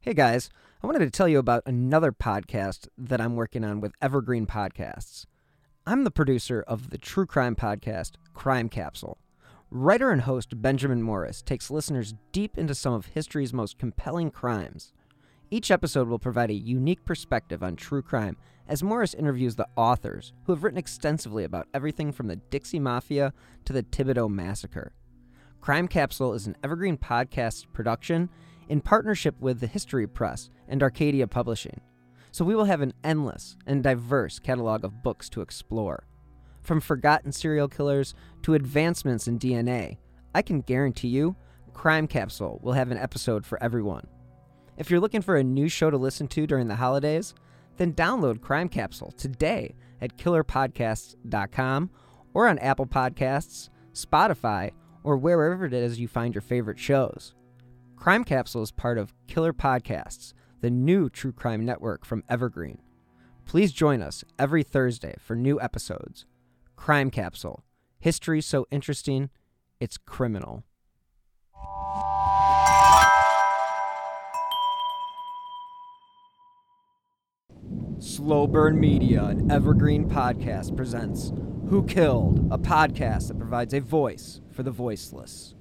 Hey guys, I wanted to tell you about another podcast that I'm working on with Evergreen Podcasts. I'm the producer of the true crime podcast, Crime Capsule. Writer and host Benjamin Morris takes listeners deep into some of history's most compelling crimes. Each episode will provide a unique perspective on true crime as Morris interviews the authors who have written extensively about everything from the Dixie Mafia to the Thibodeau Massacre. Crime Capsule is an Evergreen Podcasts production in partnership with the History Press and Arcadia Publishing, so we will have an endless and diverse catalog of books to explore. From forgotten serial killers to advancements in DNA, I can guarantee you Crime Capsule will have an episode for everyone. If you're looking for a new show to listen to during the holidays, then download Crime Capsule today at killerpodcasts.com or on Apple Podcasts, Spotify, or wherever it is you find your favorite shows. Crime Capsule is part of Killer Podcasts, the new true crime network from Evergreen. Please join us every Thursday for new episodes. Crime Capsule. History so interesting, it's criminal. Slow Burn Media and Evergreen Podcast presents Who Killed, a podcast that provides a voice for the voiceless.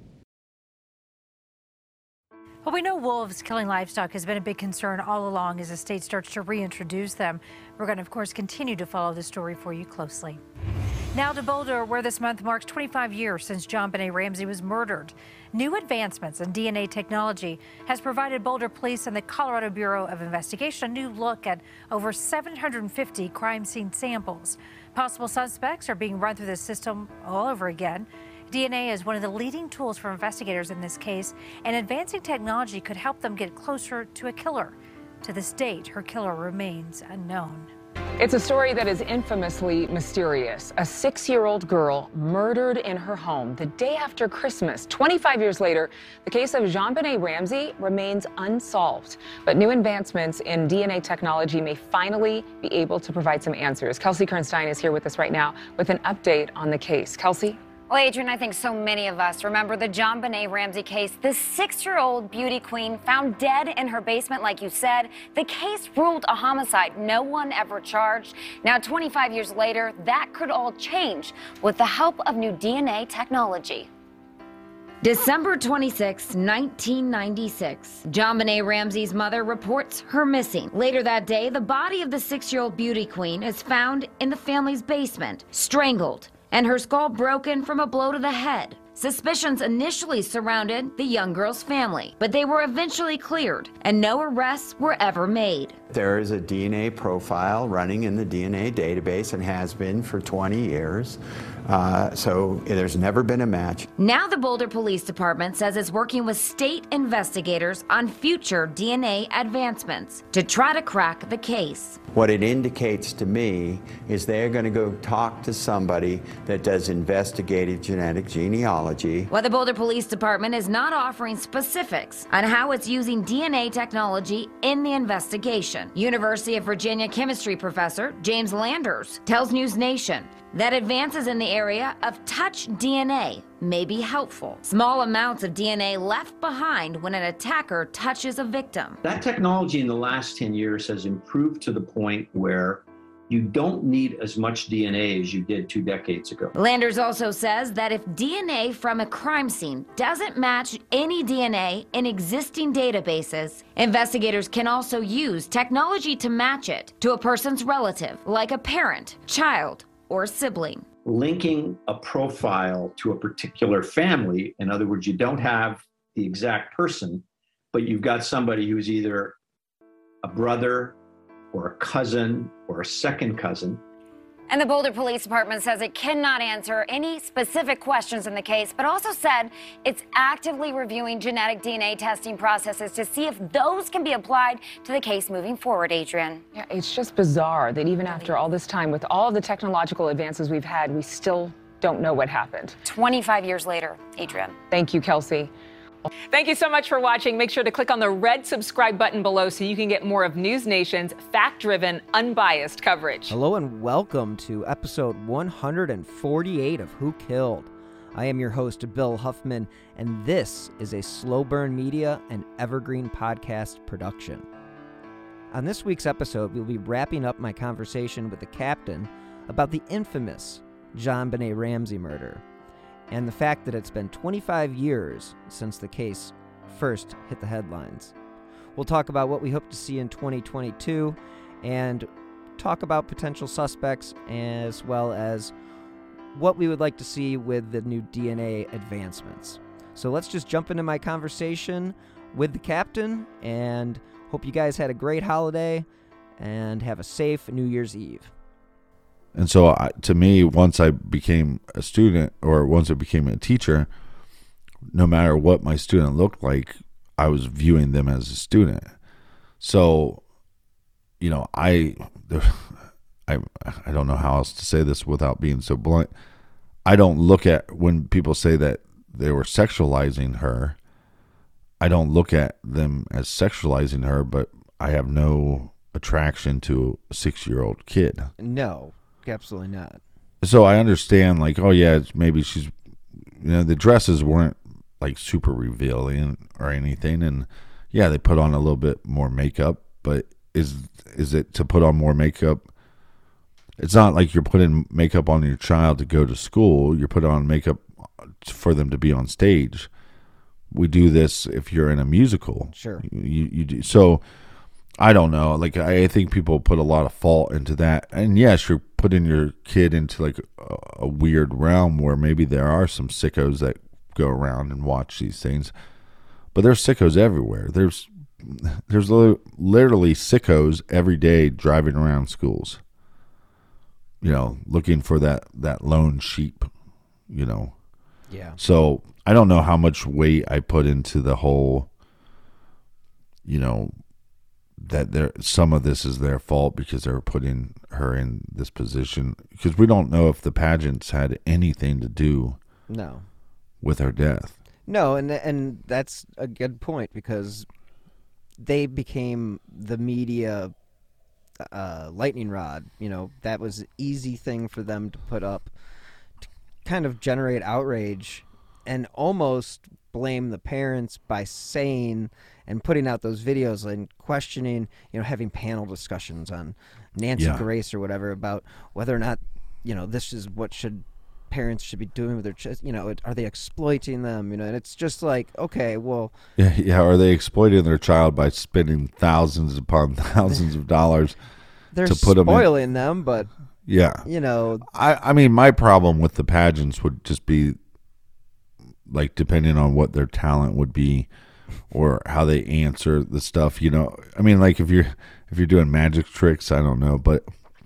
Well, we know wolves killing livestock has been a big concern all along as the state starts to reintroduce them. We're going to, of course, continue to follow the story for you closely. Now to Boulder, where this month marks 25 years since JonBenet Ramsey was murdered. New advancements in DNA technology has provided Boulder Police and the Colorado Bureau of Investigation a new look at over 750 crime scene samples. Possible suspects are being run through the system all over again. DNA is one of the leading tools for investigators in this case, and advancing technology could help them get closer to a killer. To this date, her killer remains unknown. It's a story that is infamously mysterious. A 6-year-old girl murdered in her home the day after Christmas. 25 years later, the case of JonBenet Ramsey remains unsolved. But new advancements in DNA technology may finally be able to provide some answers. Kelsey Kernstein is here with us right now with an update on the case. Kelsey? Well, Adrian, I think so many of us remember the JonBenet Ramsey case. This 6-year-old beauty queen found dead in her basement, like you said. The case ruled a homicide. No one ever charged. Now, 25 years later, that could all change with the help of new DNA technology. December 26, 1996. JonBenet Ramsey's mother reports her missing. Later that day, the body of the 6-year-old beauty queen is found in the family's basement, strangled, and her skull broken from a blow to the head. Suspicions initially surrounded the young girl's family, but they were eventually cleared, and no arrests were ever made. There is a DNA profile running in the DNA database and has been for 20 years. So there's never been a match. Now the Boulder Police Department says it's working with state investigators on future DNA advancements to try to crack the case. What it indicates to me is they're going to go talk to somebody that does investigative genetic genealogy. While the Boulder Police Department is not offering specifics on how it's using DNA technology in the investigation, University of Virginia chemistry professor James Landers tells News Nation that advances in the area of touch DNA may be helpful. Small amounts of DNA left behind when an attacker touches a victim. That technology in the last 10 years has improved to the point where you don't need as much DNA as you did 2 decades ago. Landers also says that if DNA from a crime scene doesn't match any DNA in existing databases, investigators can also use technology to match it to a person's relative, like a parent, child, or sibling. Linking a profile to a particular family, in other words, you don't have the exact person, but you've got somebody who's either a brother or a cousin or a second cousin. And the Boulder Police Department says it cannot answer any specific questions in the case, but also said it's actively reviewing genetic DNA testing processes to see if those can be applied to the case moving forward, Adrian. Yeah, it's just bizarre that even after all this time, with all of the technological advances we've had, we still don't know what happened. 25 years later, Adrian. Thank you, Kelsey. Thank you so much for watching. Make sure to click on the red subscribe button below so you can get more of News Nation's fact-driven, unbiased coverage. Hello and welcome to episode 148 of Who Killed. I am your host, Bill Huffman, and this is a Slow Burn Media and Evergreen Podcast production. On this week's episode, we'll be wrapping up my conversation with the captain about the infamous JonBenét Ramsey murder and the fact that it's been 25 years since the case first hit the headlines. We'll talk about what we hope to see in 2022 and talk about potential suspects as well as what we would like to see with the new DNA advancements. So let's just jump into my conversation with the captain, and hope you guys had a great holiday and have a safe New Year's Eve. And so to me, once I became a student or once I became a teacher, no matter what my student looked like, I was viewing them as a student. So, you know, I don't know how else to say this without being so blunt. I don't look at when people say that they were sexualizing her. I don't look at them as sexualizing her, but I have no attraction to a 6-year-old kid. No, absolutely not. So I understand, like, oh yeah, maybe she's, you know, the dresses weren't like super revealing or anything, and yeah, they put on a little bit more makeup, but is it to put on more makeup? It's not like you're putting makeup on your child to go to school. You're putting on makeup for them to be on stage. We do this if you're in a musical. Sure. You do. So I don't know. Like, I think people put a lot of fault into that. And yes, you're putting your kid into like a weird realm where maybe there are some sickos that go around and watch these things. But there's sickos everywhere. There's literally sickos every day driving around schools, you know, looking for that lone sheep, you know. Yeah. So I don't know how much weight I put into the whole, you know, that some of this is their fault because they're putting her in this position, because we don't know if the pageants had anything to do with her death. No, and that's a good point, because they became the media lightning rod. You know, that was an easy thing for them to put up to kind of generate outrage and almost blame the parents by saying and putting out those videos and questioning, you know, having panel discussions on Nancy Grace or whatever about whether or not, you know, this is what parents should be doing with their children. You know, are they exploiting them? You know, and it's just like, okay, well, yeah. Are they exploiting their child by spending thousands upon thousands of dollars they're to put spoiling them? But yeah, you know, I mean, my problem with the pageants would just be, like, depending on what their talent would be or how they answer the stuff, you know. I mean, like, if you're doing magic tricks, I don't know, but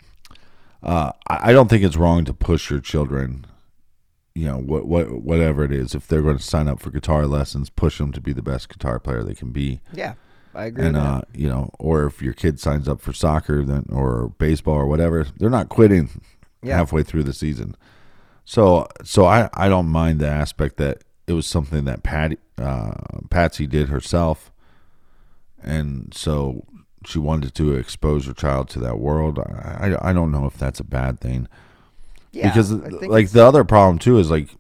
I don't think it's wrong to push your children, you know, whatever it is. If they're going to sign up for guitar lessons, push them to be the best guitar player they can be. Yeah, I agree. And with that. you know, or if your kid signs up for soccer or baseball or whatever, they're not quitting halfway through the season. So I don't mind the aspect that it was something that Patsy did herself, and so she wanted to expose her child to that world. I don't know if that's a bad thing. Yeah, because like the other problem too is, like,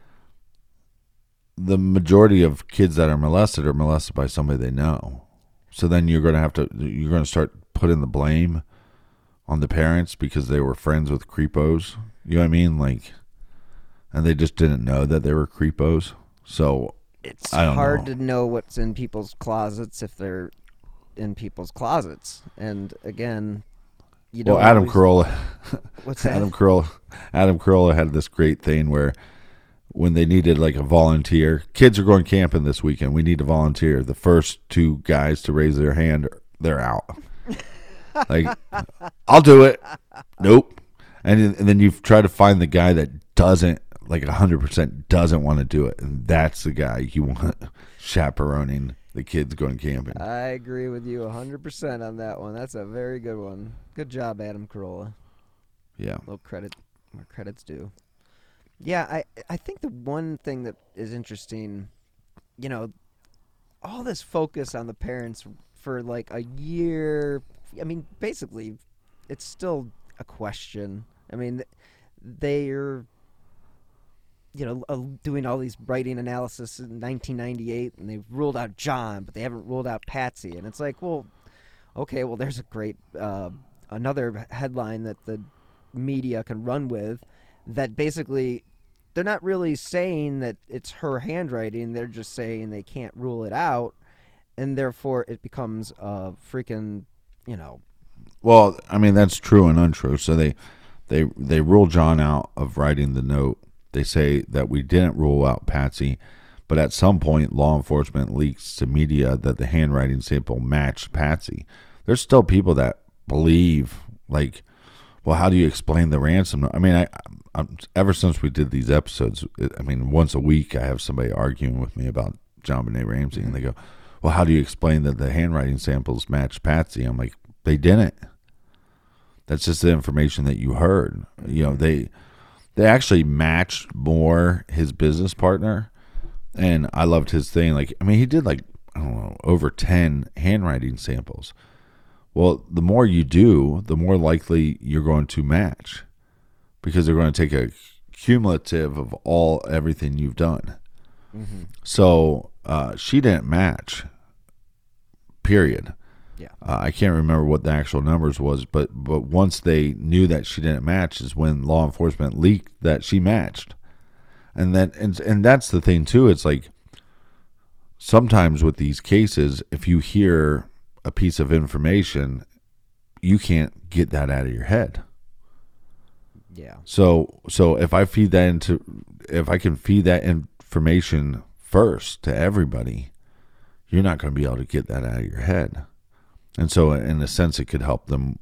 the majority of kids that are molested by somebody they know. So then you're going to start putting the blame on the parents because they were friends with creepos. You know what I mean? Like, and they just didn't know that they were creepos. So it's hard to know what's in people's closets if they're in people's closets. And again, you know, Adam Carolla. What's that? Adam Carolla had this great thing where when they needed like a volunteer, kids are going camping this weekend, we need a volunteer. The first 2 guys to raise their hand, they're out. Like, I'll do it. Nope. And then you try to find the guy that doesn't, like 100% doesn't want to do it, and that's the guy you want chaperoning the kids going camping. I agree with you 100% on that one. That's a very good one. Good job, Adam Carolla. Yeah. Little credit where credit's due. Yeah, I think the one thing that is interesting, you know, all this focus on the parents for like a year, I mean, basically, it's still a question. I mean, they're doing all these writing analysis in 1998, and they've ruled out John, but they haven't ruled out Patsy. And it's like, well, okay, well, there's a great another headline that the media can run with that basically they're not really saying that it's her handwriting. They're just saying they can't rule it out, and therefore it becomes a freaking, Well, I mean, that's true and untrue. So they rule John out of writing the note. They say that we didn't rule out Patsy, but at some point law enforcement leaks to media that the handwriting sample matched Patsy. There's still people that believe, like, well, how do you explain the ransom note? I mean, I'm ever since we did these episodes, once a week I have somebody arguing with me about JonBenét Ramsey, and they go, well, how do you explain that the handwriting samples matched Patsy? I'm like, they didn't. That's just the information that you heard. They actually matched more his business partner, and I loved his thing. He did over 10 handwriting samples. Well, the more you do, the more likely you're going to match, because they're going to take a cumulative of everything you've done. Mm-hmm. So she didn't match, period. Yeah. I can't remember what the actual numbers was, but once they knew that she didn't match is when law enforcement leaked that she matched. And that's the thing too. It's like sometimes with these cases, if you hear a piece of information, you can't get that out of your head. Yeah. So if I can feed that information first to everybody, you're not going to be able to get that out of your head. And so, in a sense, it could help them,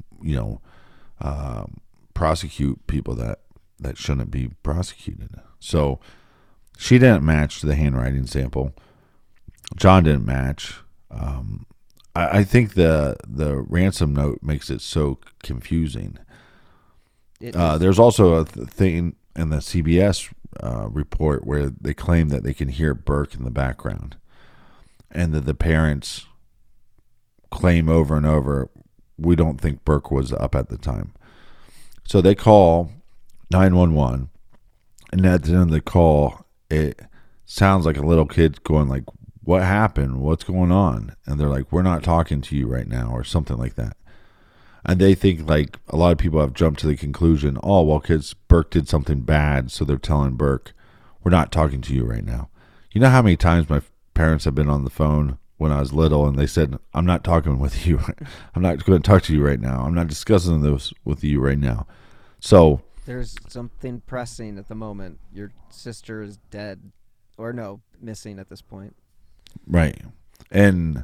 prosecute people that shouldn't be prosecuted. So, she didn't match the handwriting sample. John didn't match. I think the ransom note makes it so confusing. There's also a thing in the CBS report where they claim that they can hear Burke in the background, and that the parents claim over and over, we don't think Burke was up at the time. So they call 911, and at the end of the call, it sounds like a little kid going like, what happened? What's going on? And they're like, we're not talking to you right now, or something like that. And they think, like, a lot of people have jumped to the conclusion, oh, well, kids, Burke did something bad, so they're telling Burke, we're not talking to you right now. You know how many times my parents have been on the phone when I was little, and they said, I'm not talking with you. I'm not going to talk to you right now. I'm not discussing this with you right now. So there's something pressing at the moment. Your sister is dead, or missing at this point. Right. And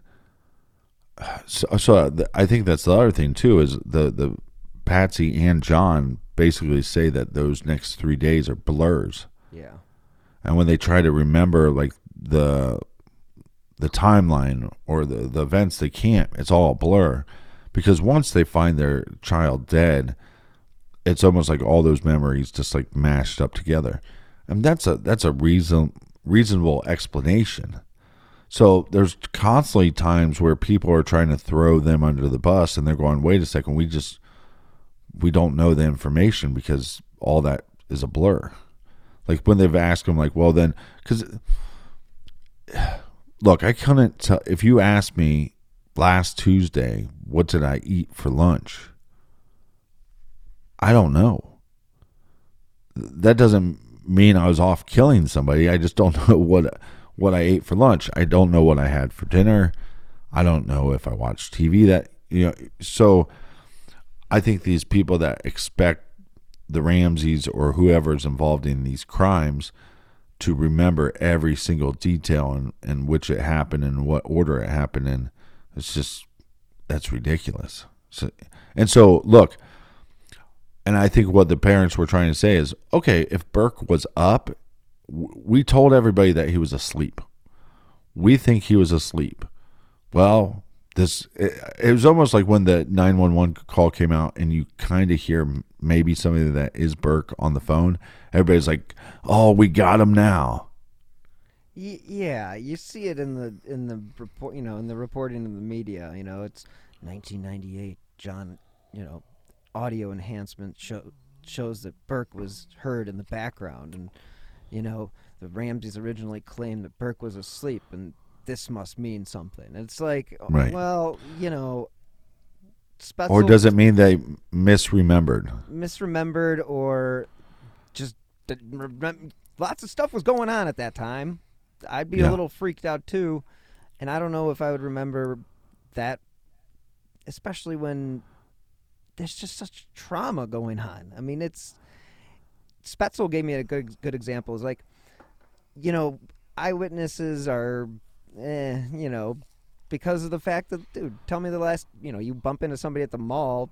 so I think that's the other thing too, is the Patsy and John basically say that those next 3 days are blurs. Yeah. And when they try to remember, like, the timeline or the events, they can't. It's all a blur, because once they find their child dead, it's almost like all those memories just like mashed up together. And that's a reasonable explanation. So there's constantly times where people are trying to throw them under the bus, and they're going, wait a second, we don't know the information, because all that is a blur. Like when they've asked them, like, well then, because look, I couldn't tell. If you asked me last Tuesday, what did I eat for lunch? I don't know. That doesn't mean I was off killing somebody. I just don't know what I ate for lunch. I don't know what I had for dinner. I don't know if I watched TV so I think these people that expect the Ramseys or whoever's involved in these crimes to remember every single detail and which it happened and what order it happened in, that's ridiculous. So look, and I think what the parents were trying to say is, okay, if Burke was up, we told everybody that he was asleep. We think he was asleep. Well, it was almost like when the 911 call came out and you kind of hear maybe somebody that is Burke on the phone. Everybody's like, oh, we got him now. Yeah, you see it in the report, in the reporting in the media. It's 1998. John, audio enhancement shows that Burke was heard in the background, and you know, the Ramseys originally claimed that Burke was asleep, and this must mean something. It's like, Right. well, you know, Spetzel Or does it mean they misremembered? misremembered, or just lots of stuff was going on at that time. I'd be a Yeah. little freaked out too, and I don't know if I would remember that, especially when there's just such trauma going on. I mean, Spetzel gave me a good example. It's like, you know, eyewitnesses are, you know, because of the fact that, dude, tell me the last, you know, you bump into somebody at the mall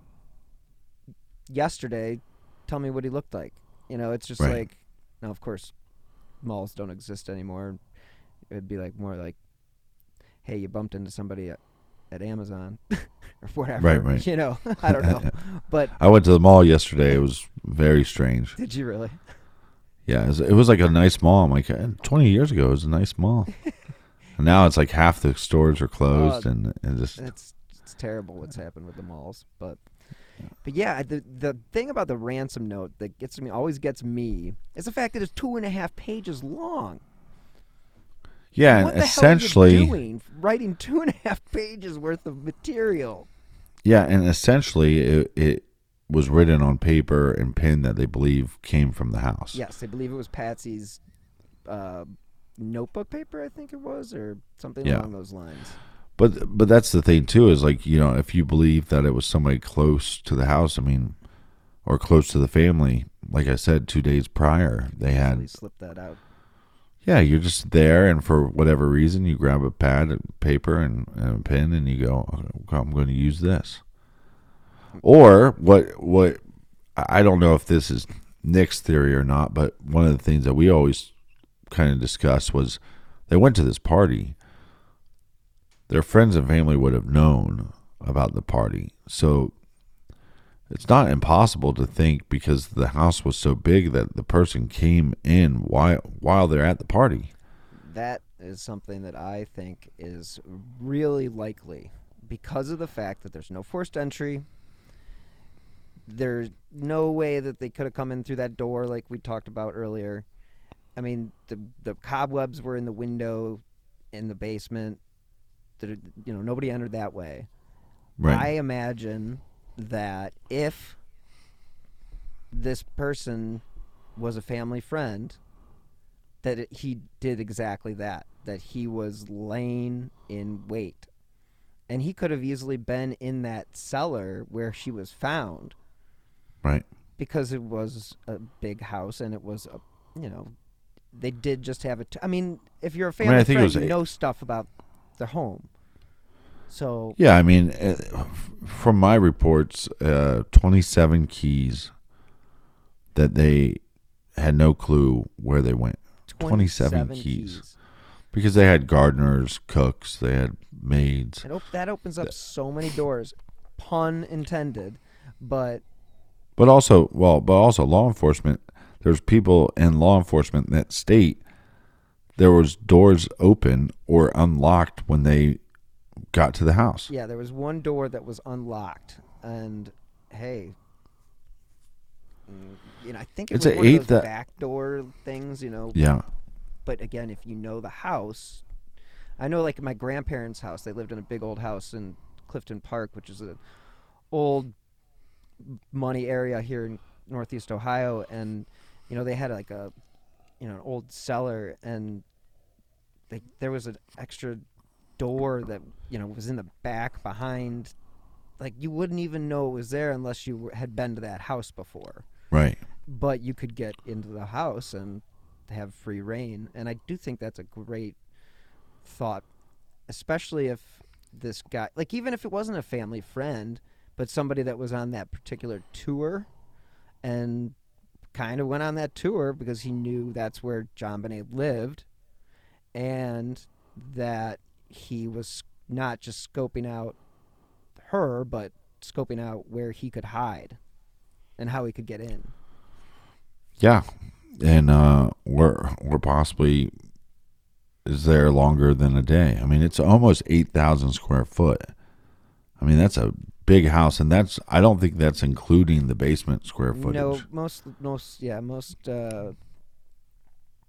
yesterday, tell me what he looked like. You know, it's just Right. like, now, of course, malls don't exist anymore. It'd be like more like, hey, you bumped into somebody at Amazon or whatever. Right. You know, I don't know. But I went to the mall yesterday. It was very strange. did you really? Yeah, it was like a nice mall. I'm like, 20 years ago, it was a nice mall. And now it's like half the stores are closed, and just It's terrible what's happened with the malls. But yeah, the thing about the ransom note that always gets me is the fact that it's 2.5 pages long. yeah, What and the essentially, hell are you doing writing 2.5 pages worth of material? yeah, and essentially, it was written on paper and pen that they believe came from the house. Yes, I believe it was Patsy's notebook paper, I think it was, or something Yeah. along those lines. But that's the thing too, is like, you know, if you believe that it was somebody close to the house, I mean, or close to the family, like I said, 2 days prior, they had. Easily slipped that out. Yeah, you're just there, and for whatever reason, you grab a pad, a paper, and a pen, and you go, okay, I'm going to use this. Or what? I don't know if this is Nick's theory or not, but one of the things that we always kind of discussed was they went to this party. Their friends and family would have known about the party, so it's not impossible to think, because the house was so big, that the person came in while they're at the party. That is something that I think is really likely because of the fact that there's no forced entry. There's no way that they could have come in through that door like we talked about earlier. I mean, the cobwebs were in the window in the basement. You know, nobody entered that way. Right. I imagine that if this person was a family friend, that he did exactly that, that he was laying in wait. And he could have easily been in that cellar where she was found. Right. Because it was a big house, and it was, you know, they did just have it. I mean, if you're a family I think it friend, was you know stuff about the home. So Yeah, I mean, from my reports, 27 keys that they had no clue where they went. 27 keys. Because they had gardeners, cooks, they had maids. That opens up so many doors, pun intended, but also law enforcement. There's people in law enforcement that state there was doors open or unlocked when they got to the house. yeah, there was one door that was unlocked, and hey, you know, I think it It's was an one of eight those that- back door things, you know. Yeah. But again, if you know the house, I know, like my grandparents' house, they lived in a big old house in Clifton Park, which is an old money area here in Northeast Ohio, and you know, they had like a, you know, an old cellar, and there was an extra door that, you know, was in the back behind. Like, you wouldn't even know it was there unless you had been to that house before. Right. But you could get into the house and have free reign, and I do think that's a great thought, especially if this guy, like, even if it wasn't a family friend, but somebody that was on that particular tour and kind of went on that tour because he knew that's where JonBenét lived, and that he was not just scoping out her, but scoping out where he could hide and how he could get in. Yeah. And we're possibly is there longer than a day. I mean, it's almost 8,000 square foot. I mean, that's a big house, and I don't think that's including the basement square footage. No, most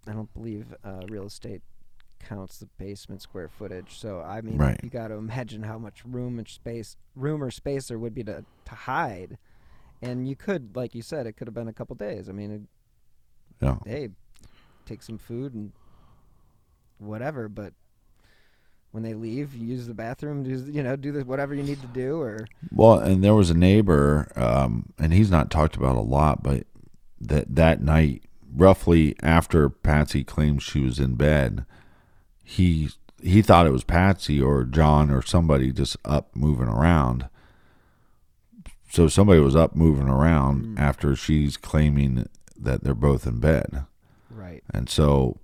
I don't believe real estate counts the basement square footage. So I mean, Right. you got to imagine how much room or space there would be to hide. And you could, like you said, it could have been a couple days. I mean, Yeah. hey, take some food and whatever, but when they leave, you use the bathroom, do whatever you need to do. Or Well, and there was a neighbor, and he's not talked about a lot, but that night, roughly after Patsy claimed she was in bed, he thought it was Patsy or John or somebody just up moving around. So somebody was up moving around after she's claiming that they're both in bed. right. And so,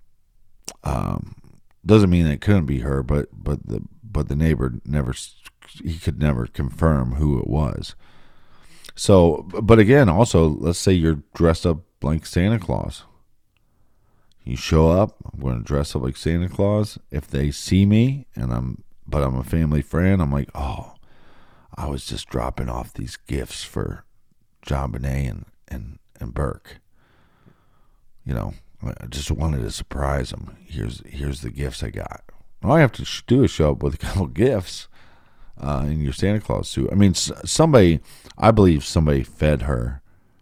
doesn't mean it couldn't be her, but the neighbor he could never confirm who it was. So, but again, also, let's say you're dressed up like Santa Claus. You show up, I'm going to dress up like Santa Claus. If they see me but I'm a family friend, I'm like, oh, I was just dropping off these gifts for JonBenét and Burke. I just wanted to surprise them. Here's the gifts I got. All I have to do is show up with a couple gifts in your Santa Claus suit. I mean, I believe somebody fed her.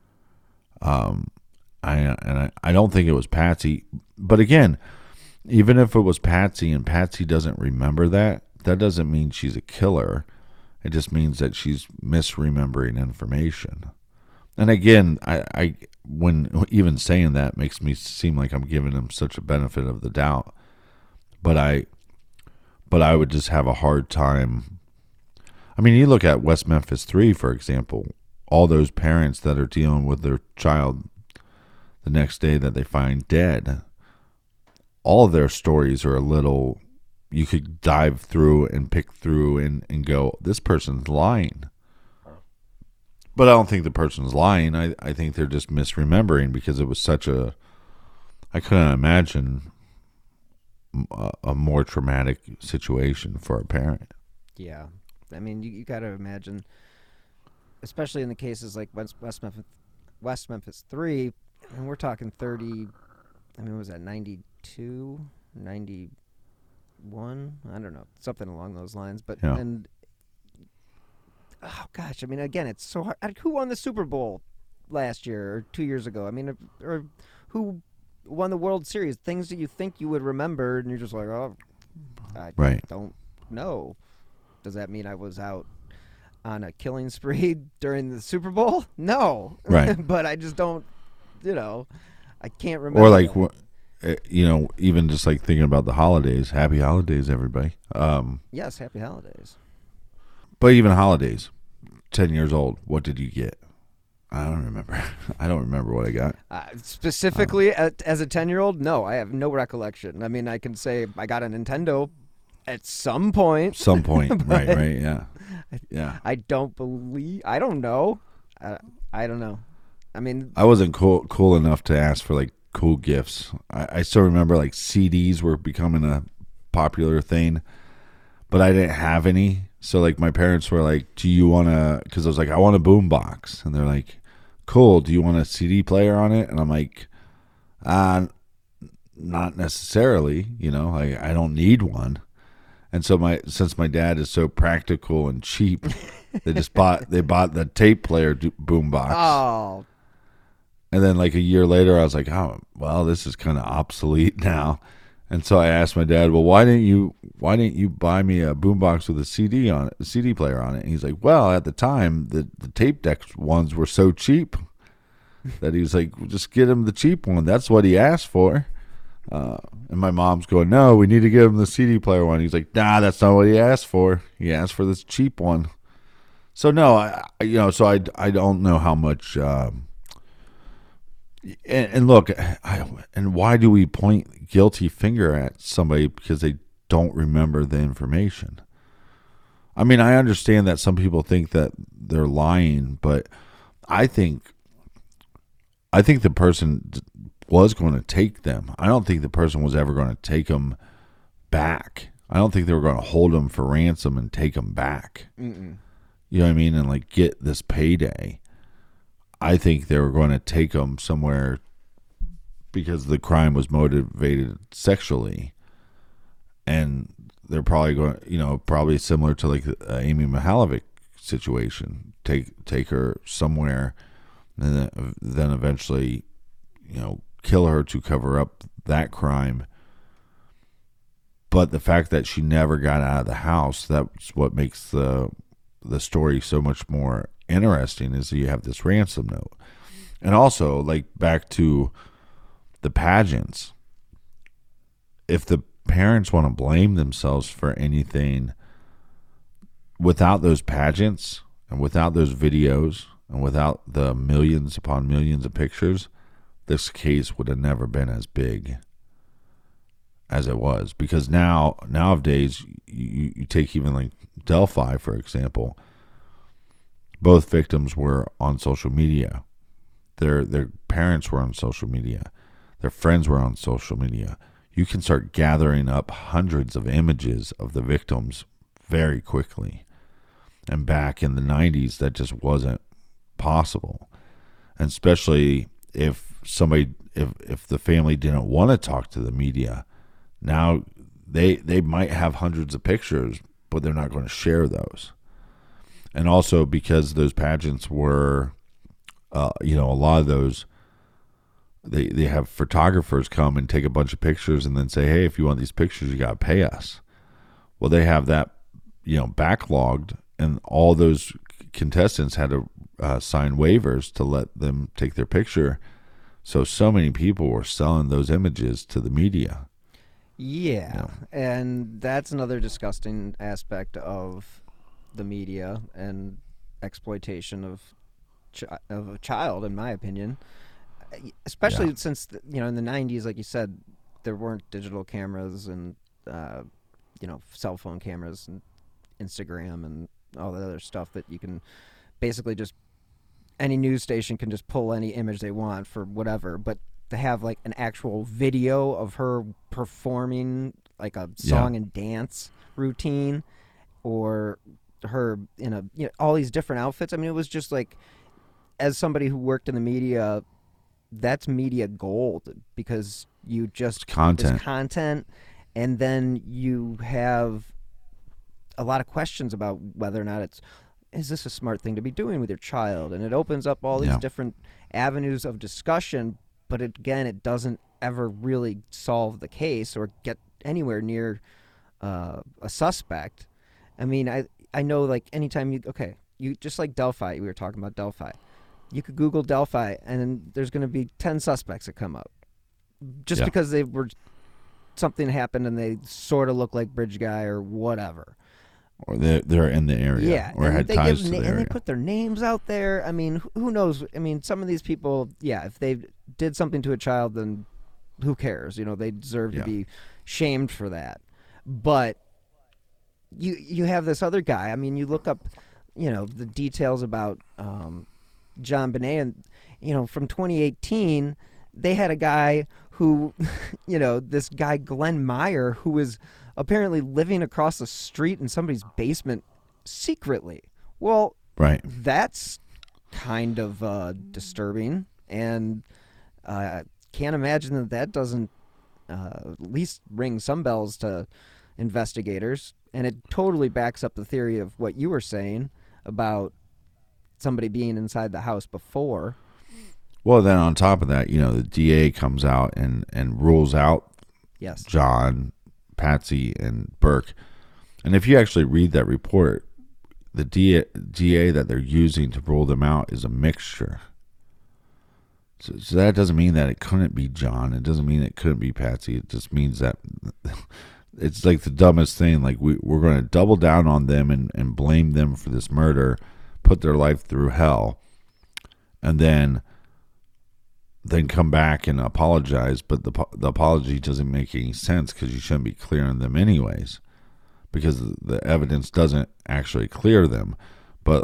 I don't think it was Patsy. But again, even if it was Patsy and Patsy doesn't remember that doesn't mean she's a killer. It just means that she's misremembering information. And again, I when even saying that makes me seem like I'm giving him such a benefit of the doubt. But I would just have a hard time. I mean, you look at West Memphis 3, for example, all those parents that are dealing with their child the next day that they find dead, all of their stories are a little, you could dive through and pick through and go, this person's lying. But I don't think the person's lying. I think they're just misremembering because it was I couldn't imagine a more traumatic situation for a parent. Yeah. I mean, you got to imagine, especially in the cases like West Memphis 3, and we're talking 30, I mean, what was that, 92, 91? I don't know, something along those lines. But, Yeah. And, oh, gosh, I mean, again, it's so hard. Who won the Super Bowl last year or 2 years ago? I mean, or who won the World Series? Things that you think you would remember, and you're just like, oh, I Right. don't know. Does that mean I was out on a killing spree during the Super Bowl? No. Right. But I just don't, I can't remember. Or like, that. even just like thinking about the holidays. Happy holidays, everybody. Yes, happy holidays. But even holidays, 10 years old, what did you get? I don't remember. I don't remember what I got. Specifically, as a 10-year-old, no, I have no recollection. I mean, I can say I got a Nintendo at some point. Some point, right, yeah. Yeah. I don't know. I don't know. I mean, I wasn't cool enough to ask for like cool gifts. I still remember like CDs were becoming a popular thing, but I didn't have any. So like my parents were like, do you want to, because I was like, I want a boombox. And they're like, cool, do you want a CD player on it? And I'm like, not necessarily, I don't need one. And so since my dad is so practical and cheap, they bought the tape player boombox. oh, And then like a year later, I was like, oh, well, this is kind of obsolete now. And so I asked my dad, well, why didn't you buy me a boombox with a CD on it, a CD player on it? And he's like, well, at the time, the tape deck ones were so cheap that he was like, well, just get him the cheap one. That's what he asked for. And my mom's going, no, we need to get him the CD player one. He's like, nah, that's not what he asked for. He asked for this cheap one. So no, I don't know how much. And look, and why do we point guilty finger at somebody because they don't remember the information? I mean, I understand that some people think that they're lying, but I think the person was going to take them. I don't think the person was ever going to take them back. I don't think they were going to hold them for ransom and take them back. Mm-mm. You know what I mean? And like get this payday. I think they were going to take them somewhere because the crime was motivated sexually, and they're probably going, probably similar to like the Amy Mihalovic situation. Take her somewhere, and then eventually, kill her to cover up that crime. But the fact that she never got out of the house, that's what makes the story so much more interesting, is that you have this ransom note. And also, like, back to the pageants, if the parents want to blame themselves for anything, without those pageants and without those videos and without the millions upon millions of pictures, this case would have never been as big as it was. Because nowadays, you take even like Delphi, for example, both victims were on social media. Their parents were on social media. Their friends were on social media. You can start gathering up hundreds of images of the victims very quickly. And back in the 90s, that just wasn't possible. And especially if the family didn't want to talk to the media, now they might have hundreds of pictures, but they're not going to share those. And also because those pageants were, a lot of those, they have photographers come and take a bunch of pictures and then say, hey, if you want these pictures, you got to pay us. Well, they have that, backlogged, and all those contestants had to sign waivers to let them take their picture. So many people were selling those images to the media. Yeah, and that's another disgusting aspect of the media and exploitation of a child, in my opinion. Especially since, in the 90s, like you said, there weren't digital cameras and, cell phone cameras and Instagram and all the other stuff that you can basically just, any news station can just pull any image they want for whatever. But to have like an actual video of her performing like a song and dance routine, or her in all these different outfits. I mean, it was just like, as somebody who worked in the media, that's media gold, because you just content, and then you have a lot of questions about whether or not is this a smart thing to be doing with your child, and it opens up all these different avenues of discussion. But it doesn't ever really solve the case or get anywhere near a suspect. I mean, I know, like, anytime you just like Delphi, we were talking about Delphi. You could Google Delphi, and there's going to be 10 suspects that come up, just because they were something happened and they sort of look like Bridge Guy or whatever, or they're in the area, or had ties to the area, and they put their names out there. I mean, who knows? I mean, some of these people, if they did something to a child, then who cares? They deserve to be shamed for that. But you have this other guy. I mean, you look up, the details about JonBenét, and from 2018, they had a guy who, this guy Glenn Meyer, who was apparently living across the street in somebody's basement secretly. Well, that's kind of disturbing, and can't imagine that doesn't at least ring some bells to investigators. And it totally backs up the theory of what you were saying about somebody being inside the house before. Well, then on top of that, the DA comes out and rules out John, Patsy, and Burke. And if you actually read that report, the DA that they're using to rule them out is a mixture. So that doesn't mean that it couldn't be John. It doesn't mean it couldn't be Patsy. It just means that it's like the dumbest thing. Like, we're going to double down on them and blame them for this murder, put their life through hell, and then come back and apologize. But the apology doesn't make any sense, because you shouldn't be clearing them anyways, because the evidence doesn't actually clear them. But,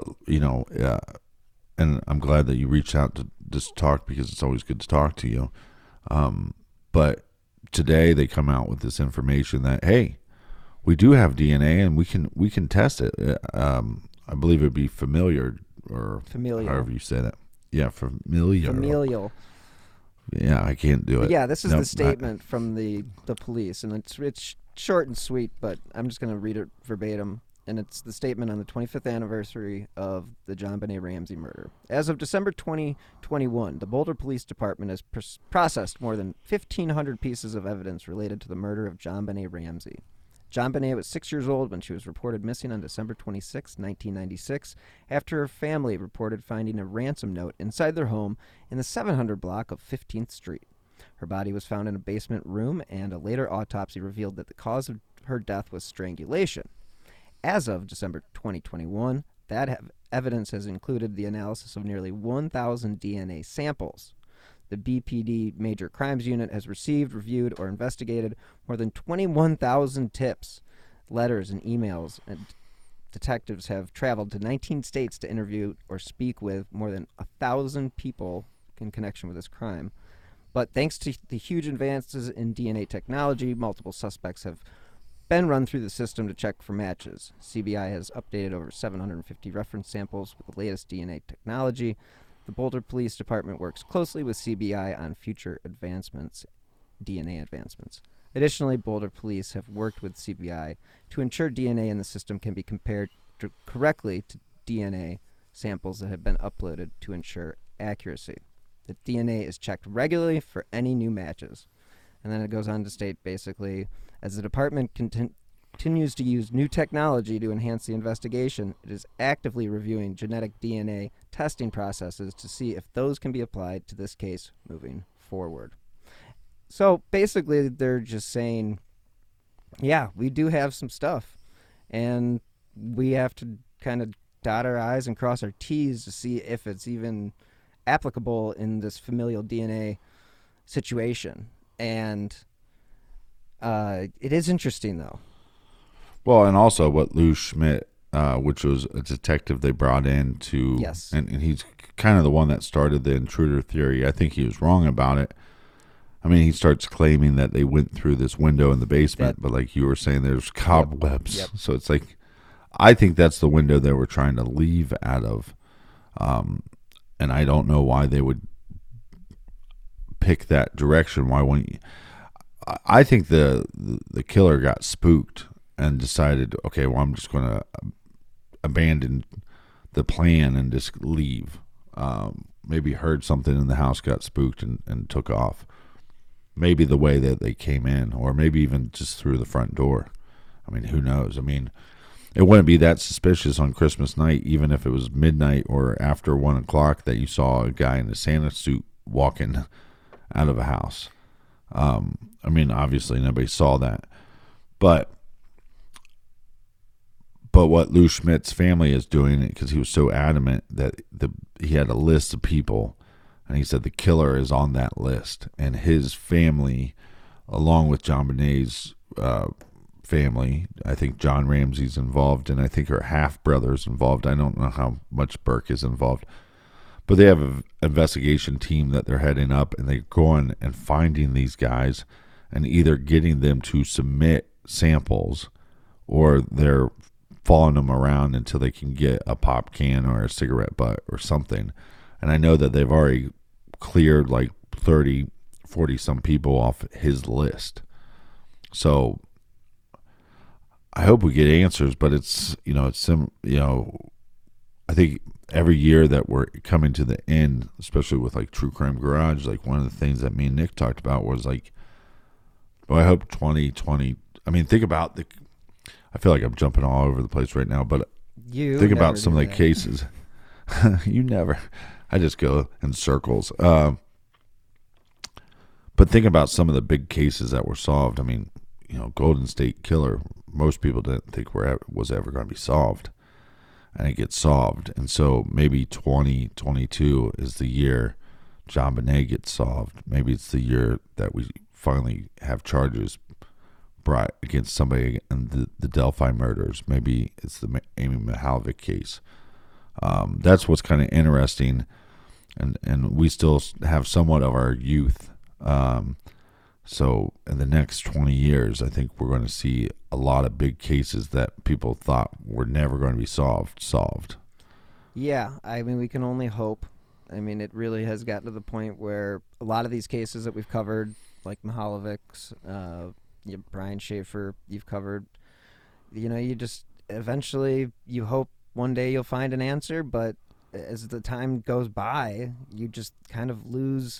and I'm glad that you reached out to just talk, because it's always good to talk to you. But today they come out with this information that, hey, we do have DNA and we can test it. I believe it'd be familial, familial, however you say that. Yeah, familial. Yeah, I can't do it. Yeah, this is Nope, the statement from the police, and it's short and sweet, but I'm just going to read it verbatim. And it's the statement on the 25th anniversary of the JonBenét Ramsey murder. As of December 2021, the Boulder Police Department has processed more than 1,500 pieces of evidence related to the murder of JonBenét Ramsey. JonBenét was 6 years old when she was reported missing on December 26, 1996, after her family reported finding a ransom note inside their home in the 700 block of 15th Street. Her body was found in a basement room, and a later autopsy revealed that the cause of her death was strangulation. As of December 2021, that evidence has included the analysis of nearly 1,000 DNA samples. The BPD Major Crimes Unit has received, reviewed, or investigated more than 21,000 tips, letters, and emails, and detectives have traveled to 19 states to interview or speak with more than 1,000 people in connection with this crime. But thanks to the huge advances in DNA technology, multiple suspects have been run through the system to check for matches. CBI has updated over 750 reference samples with the latest DNA technology. The Boulder Police Department works closely with CBI on future DNA advancements. Additionally, Boulder Police have worked with CBI to ensure DNA in the system can be compared correctly to DNA samples that have been uploaded to ensure accuracy. The DNA is checked regularly for any new matches. And then it goes on to state, basically, as the department continues to use new technology to enhance the investigation, it is actively reviewing genetic DNA testing processes to see if those can be applied to this case moving forward. So basically, they're just saying, yeah, we do have some stuff, and we have to kind of dot our I's and cross our T's to see if it's even applicable in this familial DNA situation. And it is interesting, though. Well, and also what Lou Schmidt, which was a detective they brought in to, yes, and he's kind of the one that started the intruder theory. I think he was wrong about it. I mean, he starts claiming that they went through this window in the basement, but like you were saying, there's cobwebs. Yep. So it's like, I think that's the window they were trying to leave out of. And I don't know why they would pick that direction. Why wouldn't you? I think the killer got spooked and decided, okay, well, I'm just going to abandon the plan and just leave. Maybe heard something in the house, got spooked, and took off. Maybe the way that they came in, or maybe even just through the front door. I mean, who knows? I mean, it wouldn't be that suspicious on Christmas night, even if it was midnight or after 1 o'clock, that you saw a guy in a Santa suit walking out of a house. I mean, obviously nobody saw that, but what Lou Schmidt's family is doing, because he was so adamant that he had a list of people, and he said the killer is on that list, and his family, along with JonBenét's family, I think John Ramsey's involved, and I think her half brother's involved. I don't know how much Burke is involved. But they have an investigation team that they're heading up, and they're going and finding these guys and either getting them to submit samples, or they're following them around until they can get a pop can or a cigarette butt or something. And I know that they've already cleared like 30, 40 some people off his list. So I hope we get answers, but it's, I think every year that we're coming to the end, especially with like True Crime Garage, like one of the things that me and Nick talked about was like, well, I hope 2020, I mean, think about I feel like I'm jumping all over the place right now, but think about some of the cases. You never, I just go in circles. But think about some of the big cases that were solved. I mean, Golden State Killer, most people didn't think was ever going to be solved. And it gets solved. And so maybe 2022 is the year JonBenét gets solved. Maybe it's the year that we finally have charges brought against somebody in the Delphi murders. Maybe it's the Amy Mihaljevic case. That's what's kind of interesting. And we still have somewhat of our youth. So in the next 20 years, I think we're going to see a lot of big cases that people thought were never going to be solved. Yeah, I mean, we can only hope. I mean, it really has gotten to the point where a lot of these cases that we've covered, like Mihaljevic, Brian Schaefer, you've covered, you just eventually you hope one day you'll find an answer, but as the time goes by, you just kind of lose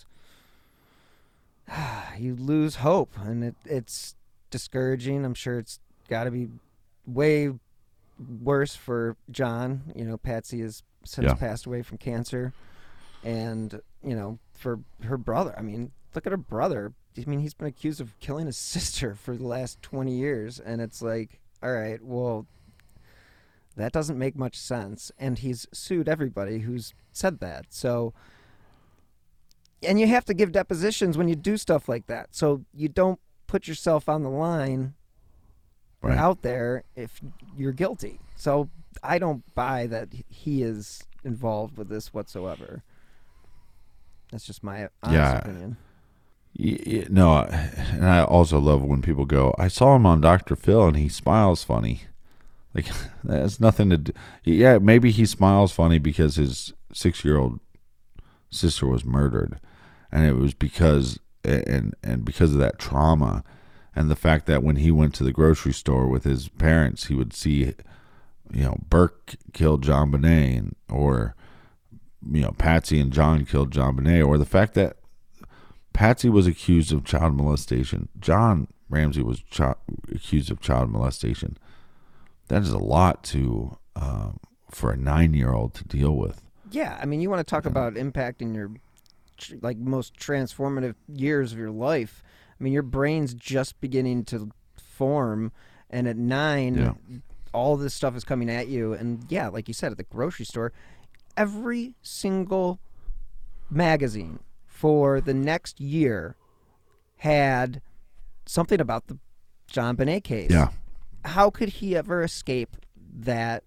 hope, and it's discouraging. I'm sure it's got to be way worse for John. Patsy has since passed away from cancer, and for her brother. I mean, look at her brother. I mean, he's been accused of killing his sister for the last 20 years, and it's like, all right, well, that doesn't make much sense, and he's sued everybody who's said that. So, and you have to give depositions when you do stuff like that, so you don't put yourself on the line out there if you're guilty. So I don't buy that he is involved with this whatsoever. That's just my honest opinion. No, and I also love when people go, I saw him on Dr. Phil and he smiles funny. Like, that has nothing to do. Yeah, maybe he smiles funny because his 6-year-old sister was murdered, and it was because because of that trauma, and the fact that when he went to the grocery store with his parents, he would see, Burke killed John Bonet, or Patsy and John killed John Bonet, or the fact that Patsy was accused of child molestation, John Ramsey was accused of child molestation. That is a lot to for a 9-year-old to deal with. Yeah, I mean, you want to talk about impacting your most transformative years of your life. I mean, your brain's just beginning to form, and at 9, all this stuff is coming at you. And yeah, like you said, at the grocery store, every single magazine for the next year had something about the John Bonet case. Yeah. How could he ever escape that?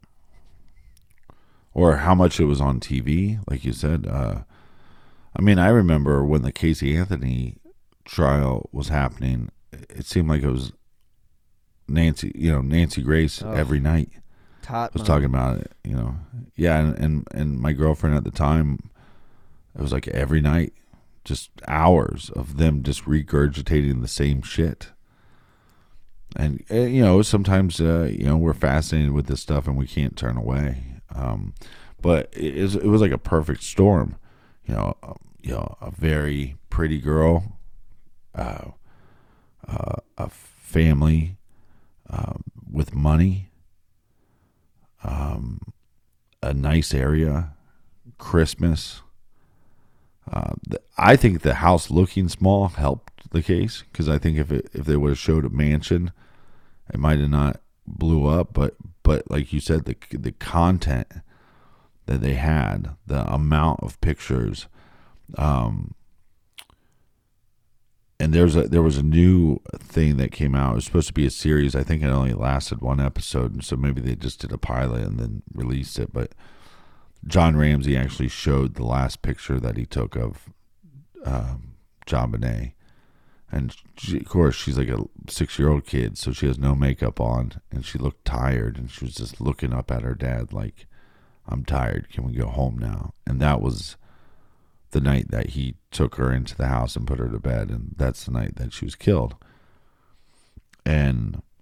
Or how much it was on TV, like you said. I mean, I remember when the Casey Anthony trial was happening, it seemed like it was Nancy Grace every night was talking about it, Yeah, and my girlfriend at the time, it was like every night, just hours of them just regurgitating the same shit. And, sometimes, we're fascinated with this stuff and we can't turn away. But it was like a perfect storm, a very pretty girl, a family, with money, a nice area, Christmas. I think the house looking small helped the case, because I think if they would have showed a mansion, it might have not blew up. But like you said, the content that they had, the amount of pictures, and there was a new thing that came out. It was supposed to be a series. I think it only lasted one episode, and so maybe they just did a pilot and then released it. But John Ramsey actually showed the last picture that he took of John Bonet. And of course, she's like a 6-year-old kid, so she has no makeup on, and she looked tired, and she was just looking up at her dad like, I'm tired, can we go home now? And that was the night that he took her into the house and put her to bed, and that's the night that she was killed. And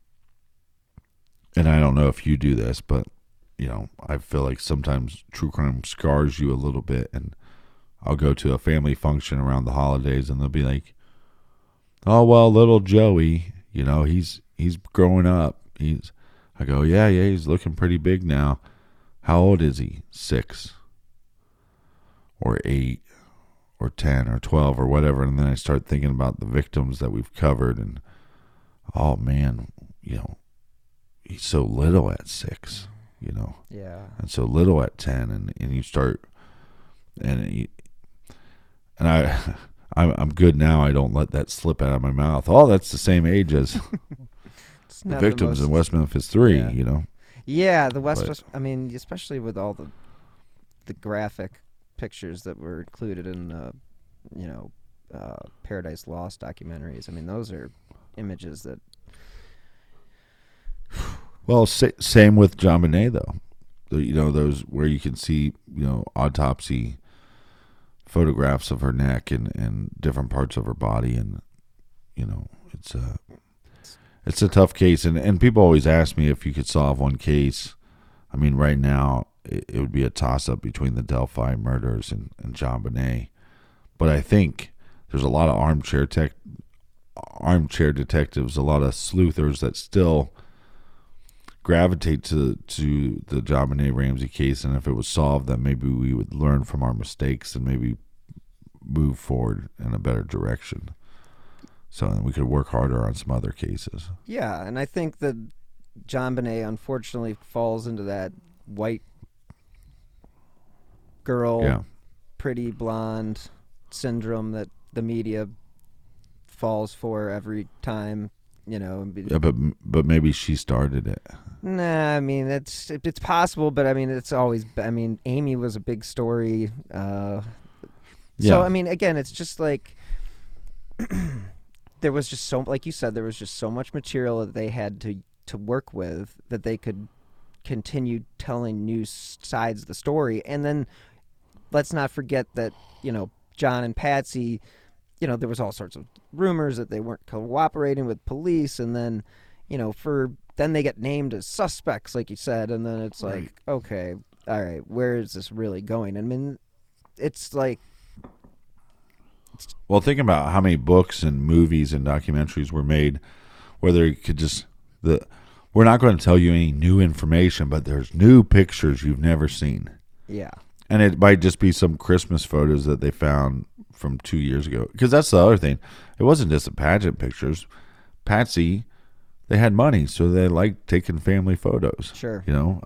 I don't know if you do this, but I feel like sometimes true crime scars you a little bit, and I'll go to a family function around the holidays and they'll be like, oh, well, little Joey, he's growing up. I go, yeah, he's looking pretty big now. How old is he? 6 or 8 or 10 or 12 or whatever. And then I start thinking about the victims that we've covered, and oh man, he's so little at 6. Yeah. And so little at 10, and you start, and I'm good now. I don't let that slip out of my mouth. Oh, that's the same age as the victims in West Memphis 3, Yeah, the West, I mean, especially with all the graphic pictures that were included in, Paradise Lost documentaries. I mean, those are images that... Well, same with John Bonet, though. Those where you can see, autopsy photographs of her neck and different parts of her body, and it's a tough case, and people always ask me if you could solve one case. I mean, right now it would be a toss-up between the Delphi murders and JonBenét, but I think there's a lot of armchair detectives, a lot of sleuthers that still gravitate to the JonBenét Ramsey case, and if it was solved, then maybe we would learn from our mistakes and maybe move forward in a better direction. So then we could work harder on some other cases. Yeah, and I think that JonBenét unfortunately falls into that white girl, pretty blonde syndrome that the media falls for every time, Yeah, but maybe she started it. Nah, I mean it's possible, but I mean it's always. I mean, Amy was a big story. So I mean, again, it's just like there was just so, like you said, there was just so much material that they had to work with that they could continue telling new sides of the story. And then let's not forget that John and Patsy, there was all sorts of rumors that they weren't cooperating with police, and then then they get named as suspects, like you said, and then it's like, okay, all right, where is this really going? I mean, it's like, well, think about how many books and movies and documentaries were made where they could just we're not going to tell you any new information, but there's new pictures you've never seen. Yeah. And it might just be some Christmas photos that they found from 2 years ago. Because that's the other thing. It wasn't just the pageant pictures. Patsy, they had money, so they liked taking family photos. Sure.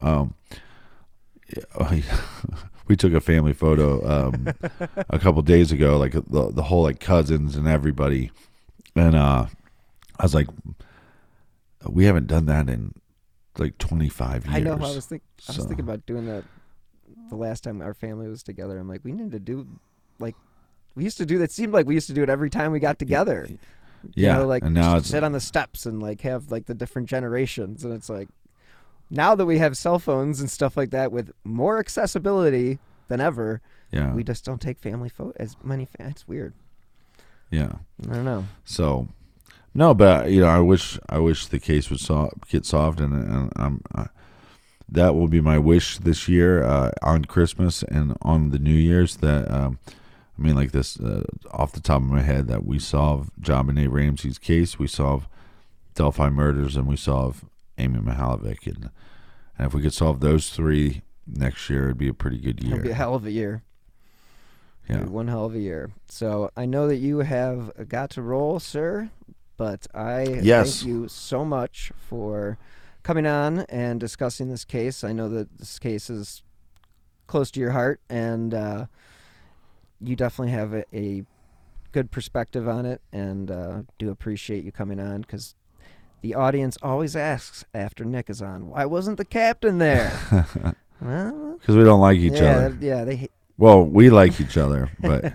We took a family photo a couple days ago, like the whole like cousins and everybody. And I was like, we haven't done that in like 25 years. I know. I was thinking about doing that the last time our family was together. I'm like, we need to do, like, we used to do that. Seemed like we used to do it every time we got together. Yeah. Like, and now sit on the steps and like have like the different generations. And it's like, now that we have cell phones and stuff like that with more accessibility than ever, we just don't take family photos as many. It's weird. Yeah. I don't know. So, no, but I wish the case would get solved, and that will be my wish this year on Christmas and on the New Year's. That like this off the top of my head, that we solve JonBenét Ramsey's case, we solve Delphi murders, and we solve Amy Mihaljevic, and if we could solve those three next year, it'd be a pretty good year. It'd be a hell of a year. Yeah, it'd be one hell of a year. So I know that you have got to roll, sir. But thank you so much for coming on and discussing this case. I know that this case is close to your heart, and you definitely have a good perspective on it, and do appreciate you coming on, because the audience always asks after Nick is on, why wasn't the captain there? Well, because we don't like each other. Yeah, well, we like each other, but...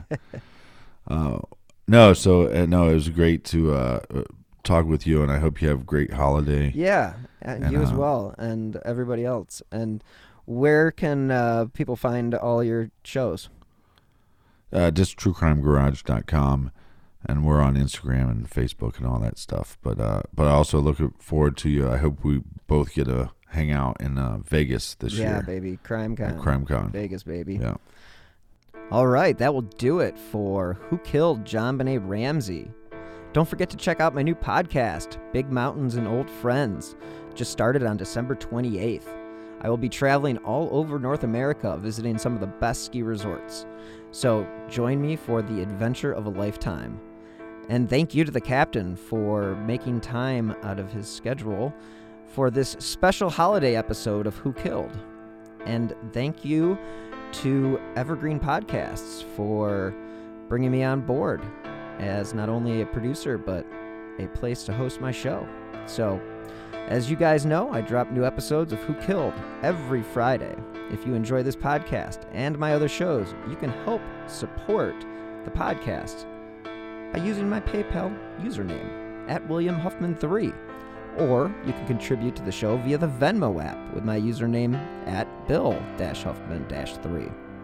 No, it was great to talk with you, and I hope you have a great holiday. Yeah, and you as well, and everybody else. And where can people find all your shows? Just truecrimegarage.com, and we're on Instagram and Facebook and all that stuff. But I also look forward to you. I hope we both get to hang out in Vegas this year. Yeah, baby, CrimeCon. CrimeCon. Vegas, baby. Yeah. All right, that will do it for Who Killed JonBenét Ramsey. Don't forget to check out my new podcast, Big Mountains and Old Friends. Just started on December 28th. I will be traveling all over North America, visiting some of the best ski resorts. So join me for the adventure of a lifetime. And thank you to the captain for making time out of his schedule for this special holiday episode of Who Killed. And thank you to Evergreen Podcasts for bringing me on board as not only a producer, but a place to host my show. So, as you guys know, I drop new episodes of Who Killed every Friday. If you enjoy this podcast and my other shows, you can help support the podcast by using my PayPal username @WilliamHuffman3. Or you can contribute to the show via the Venmo app with my username @Bill-Huffman-3.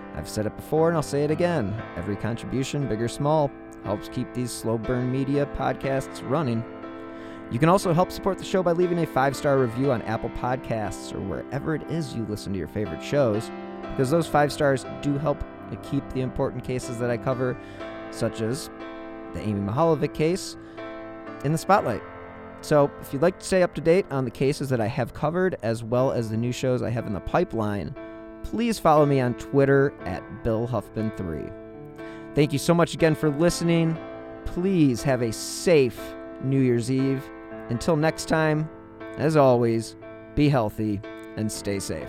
I've said it before and I'll say it again. Every contribution, big or small, helps keep these slow burn media podcasts running. You can also help support the show by leaving a 5-star review on Apple Podcasts or wherever it is you listen to your favorite shows, because those 5 stars do help keep the important cases that I cover, such as the Amy Mihaljevic case, in the spotlight. So if you'd like to stay up to date on the cases that I have covered, as well as the new shows I have in the pipeline, please follow me on Twitter at BillHuffman3. Thank you so much again for listening. Please have a safe New Year's Eve. Until next time, as always, be healthy and stay safe.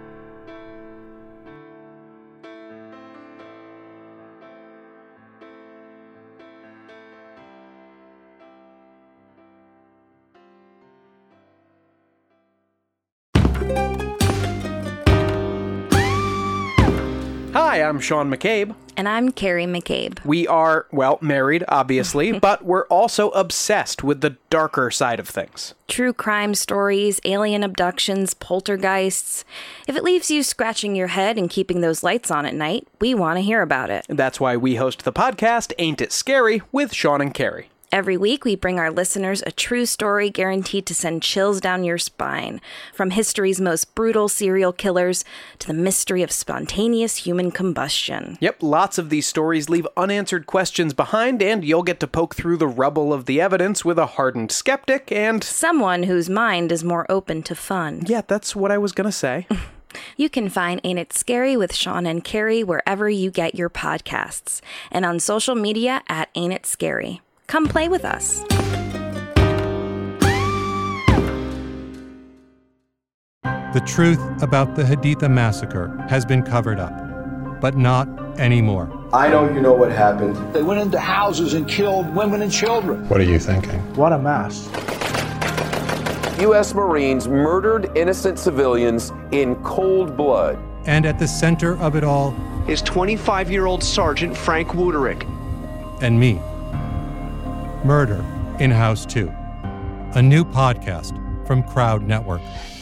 Hi, I'm Sean McCabe. And I'm Carrie McCabe. We are, well, married, obviously, but we're also obsessed with the darker side of things. True crime stories, alien abductions, poltergeists. If it leaves you scratching your head and keeping those lights on at night, we want to hear about it. That's why we host the podcast, Ain't It Scary, with Sean and Carrie. Every week, we bring our listeners a true story guaranteed to send chills down your spine. From history's most brutal serial killers to the mystery of spontaneous human combustion. Yep, lots of these stories leave unanswered questions behind, and you'll get to poke through the rubble of the evidence with a hardened skeptic and someone whose mind is more open to fun. Yeah, that's what I was gonna say. You can find Ain't It Scary with Sean and Carrie wherever you get your podcasts, and on social media at Ain't It Scary. Come play with us. The truth about the Haditha massacre has been covered up, but not anymore. I know you know what happened. They went into houses and killed women and children. What are you thinking? What a mess. U.S. Marines murdered innocent civilians in cold blood. And at the center of it all is 25-year-old Sergeant Frank Wuterich. And me. Murder in House 2, a new podcast from Crowd Network.